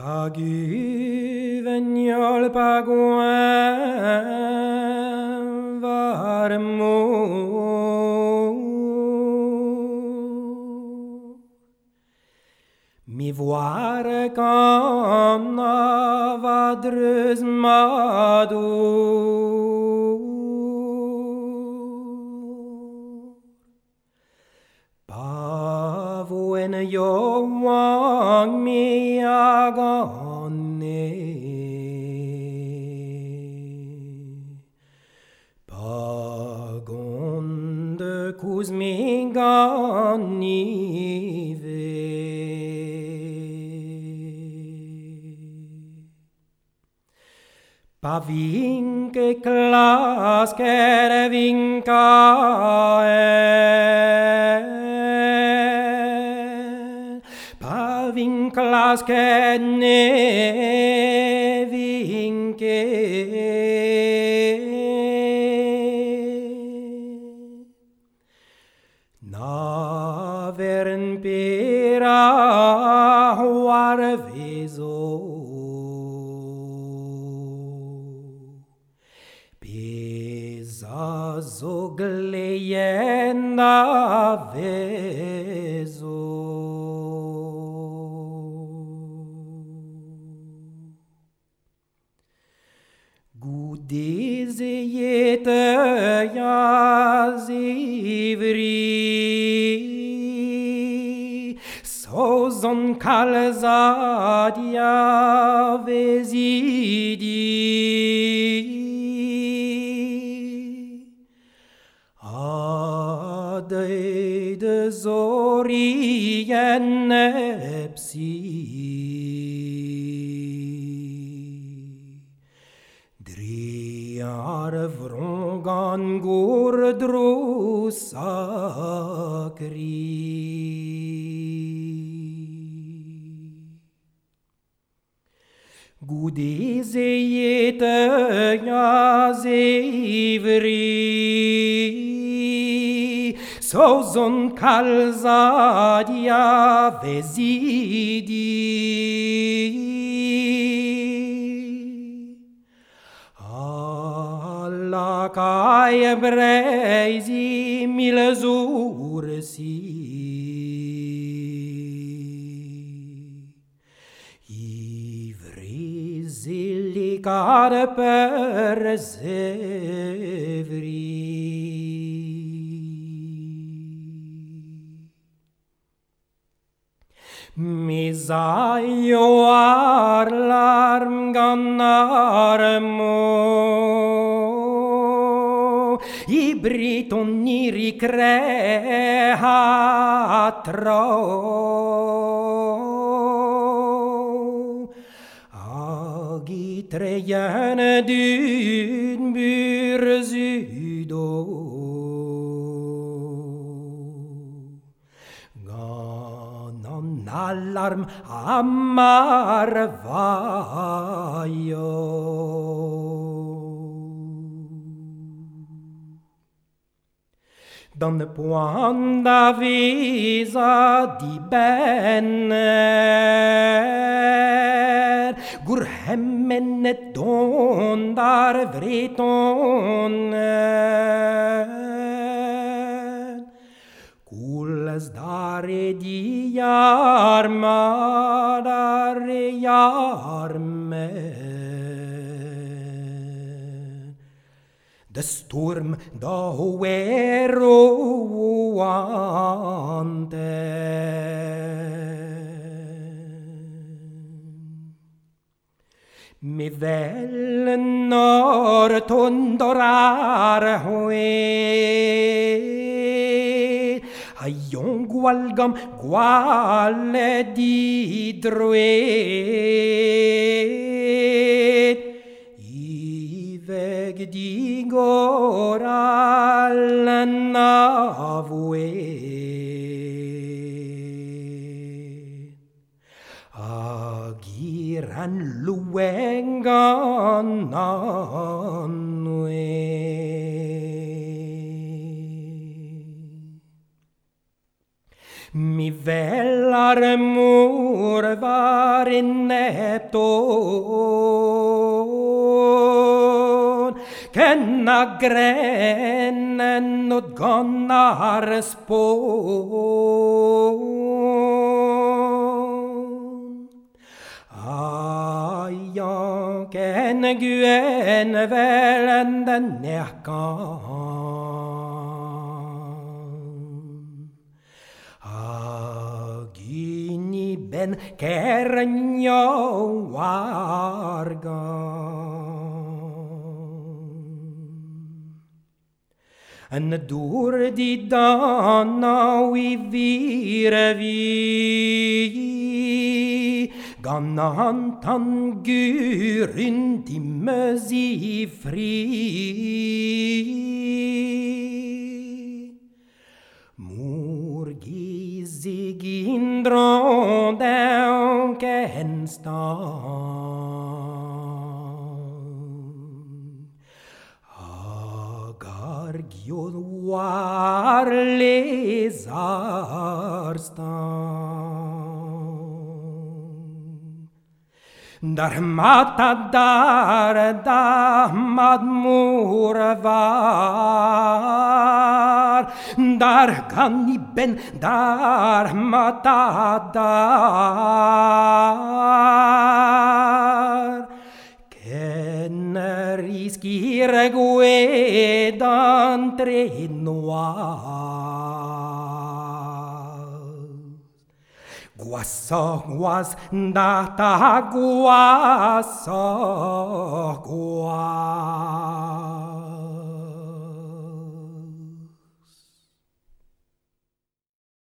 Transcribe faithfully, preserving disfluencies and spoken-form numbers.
Paguvegnol paguin varmo mi voir quand vadreuse madour Pavoen yo wang mi agone Pagonde kuzminganive Pavinke klas kervinka Pavinklas kenne vinke Navern pera war vezo Zogleienda vezo Gudezeyete yazivri Sozon kalzadia vezidi Adei de zorien nepsi Driar vrongan gordru sakri Gudezeyete yazivri Sozon kalzadia vezidi Alla kai brezi milzursi Ivrezili kar persevri Misaio arlarm gannarmo I britoni ricreatro Agi trejen dyn burzudo Alarm ammar vaio Dan poanda visa di benner Gur hemmenet dondar vretoner Kulles dare di jarma dare jarme De storm da huero ante Mi vel nor tondorar hoe Aion gualgam guale di druet Iveg di goral navuet Agiran luengan nanuet Mi velar mur var nepton kenna grennen och gonnar spån. Ai, ja, ken guen välenden näkan. Agini ben kernyo wargan. En door die dan nou weer wie Ganantan guryn timmes i fri. Mor gizig indron den kenstan. Agar gjod war lesarstan. Dar mata dar damad murvar dar ganiben dar mata dar ken riskire guedan tre noir. Guassa guas data guassa guas.